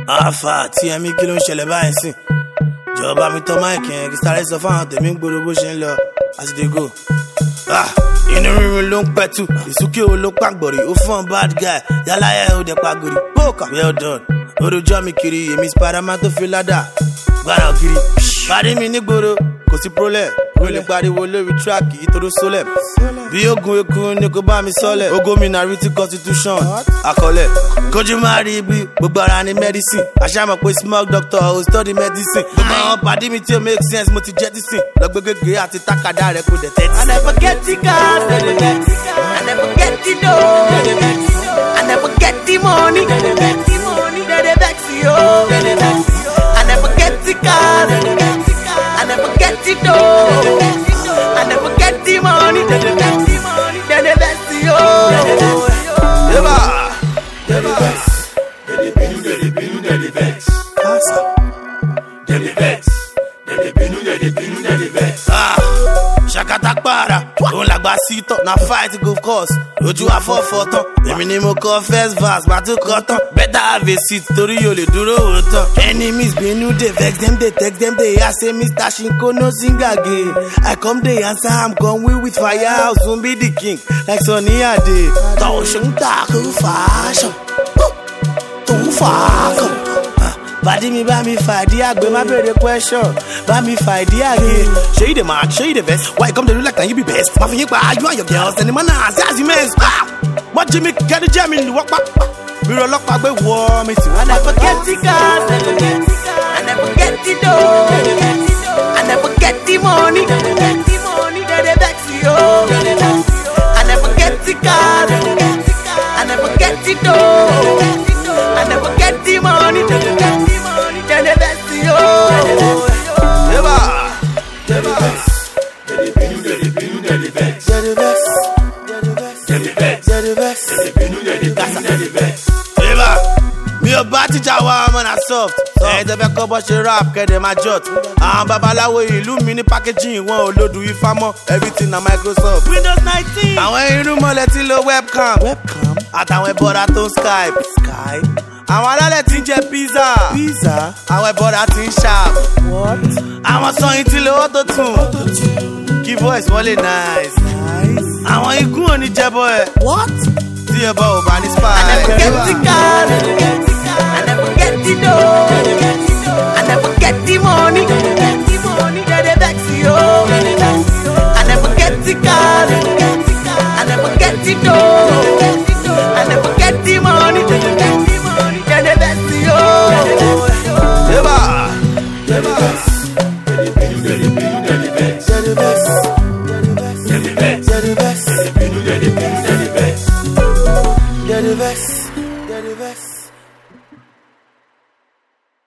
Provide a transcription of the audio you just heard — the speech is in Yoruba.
Àfà tí ẹ̀mí kí ló ń ṣẹlẹ̀ báyìí sìn. Jọba mi tọ́ máìkì yẹn kí sáré sọ fáwọn tèmi ń gbòòrò bó ṣe ń lọ. As they go. Inú rírun ló ń pẹ̀tù. Ìsúkè wo ló pàgbọ̀rì. Ó fún bad guy. Yálàyà ẹ̀ ó dẹ̀ pàgòrì. Bóòkà. Well done. Orojọ́ mi kiri. Èmi Spiderman tó fi ládà. Gbára ògiri. Pàdé mi nígboro. Kò sí problem. Mo lè pariwo lórí tíráàkì ìtòrò sólẹ̀. Bí ogun ekun ni kò bá mi sọ́lẹ̀. Ó gómìnà written constitution. Àkọlẹ̀. Kojú máa rí ibi. Gbogbo ara ni medicine. Àṣàmọ̀ pé small doctor ò study medicine. Gbogbo àwọn pàdé mi tí ó make sense mo ti jẹ́ tí sìn. Lọ́gbẹ́gẹ́gẹ́ àti tákàdá rẹ̀ kò dẹ̀ tẹ́tí. I never get the cars, I never get the dough, I never get the money, they vex you. I never get the cars, I never get the dough, I never get the money, they vex you. Ṣàkátà para, òun làgbà sí tán, na fight go cost, lójú afọ́fọ́ tán. Èmi ni mo kọ first verse, màá tún kọ tán. Better have a seat, torí o lè dúró òótọ́. Enemies bínú dey vex dem dey text dem dey hear say Mr. Shinko no sing again. I come dey answer am gun with firehouse, soon be the king, like Sunny Ade. Tọ́ ṣe ń tà kó fashion, tó ń fà á kàn. Bàdí mi bá mi fàdí àgbẹ̀ má bèrè question. Bá mi fàdí àgbẹ̀. Show you the mark, show you the best. Why you come to do like that you be best? Má fi yín pa you and your girls. Ẹni mọ́ náà ṣe as you mess. Wọ́n jí mi kẹ́ni jẹ́ mi lù wọ́pá. Bírò ọlọ́pàá gbé wọ́ mi tì. I never get the cars, I never get the dough, I never get the money, they vex you. I never get the cars, I never get the dough, I never get the money, they vex you. Mi ò bá tíjà wá ọmọ náà soft. Ẹ̀yin tẹ́ fẹ́ kọ́ bọ́ ṣe rap kẹ́dẹ̀ máa jot. Àwọn babaláwo ìlú mi ní packaging wọn ò lòdù ifá mọ́. Everything na Microsoft. Windows 19. Àwọn irun mọ́lẹ̀ tí lo webcam. Àtàwọn ẹ̀bọ̀dà tó ń Skype. Àwọn alálẹ̀ tí ń jẹ pizza. Àwọn ẹ̀bọ̀dà tí ń sharp. Àwọn sọyìn tí lo auto-tune. Kí voice wọlé nice. Àwọn igun ò ní jẹ́bọ̀ ẹ̀. Tí ẹ bá ò bá ní spy. I never get the cars, I never get the dough, I never get the money, they vex you. I never get the cars, I never get the dough, I never get the money, they vex you. Get the best.